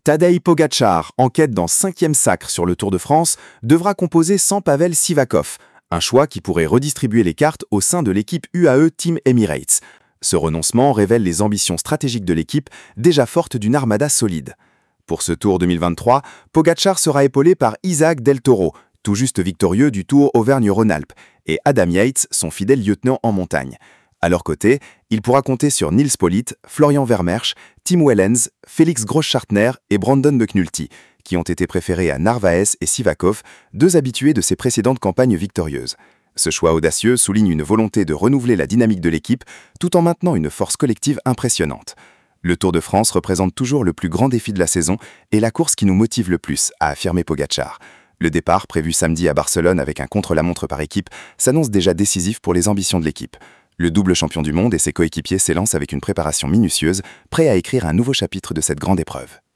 Tadej Pogačar, en quête d'un 5e sacre sur le Tour de France, devra composer sans Pavel Sivakov, un choix qui pourrait redistribuer les cartes au sein de l'équipe UAE Team Emirates. Ce renoncement révèle les ambitions stratégiques de l'équipe, déjà forte d'une armada solide. Pour ce Tour 2023, Pogačar sera épaulé par Isaac Del Toro, tout juste victorieux du Tour Auvergne-Rhône-Alpes, et Adam Yates, son fidèle lieutenant en montagne. À leur côté, il pourra compter sur Nils Politt, Florian Vermeersch, Tim Wellens, Félix Gross-Schartner et Brandon McNulty, qui ont été préférés à Narvaez et Sivakov, deux habitués de ses précédentes campagnes victorieuses. Ce choix audacieux souligne une volonté de renouveler la dynamique de l'équipe tout en maintenant une force collective impressionnante. Le Tour de France représente toujours le plus grand défi de la saison et la course qui nous motive le plus, a affirmé Pogačar. Le départ, prévu samedi à Barcelone avec un contre-la-montre par équipe, s'annonce déjà décisif pour les ambitions de l'équipe. Le double champion du monde et ses coéquipiers s'élancent avec une préparation minutieuse, prêts à écrire un nouveau chapitre de cette grande épreuve.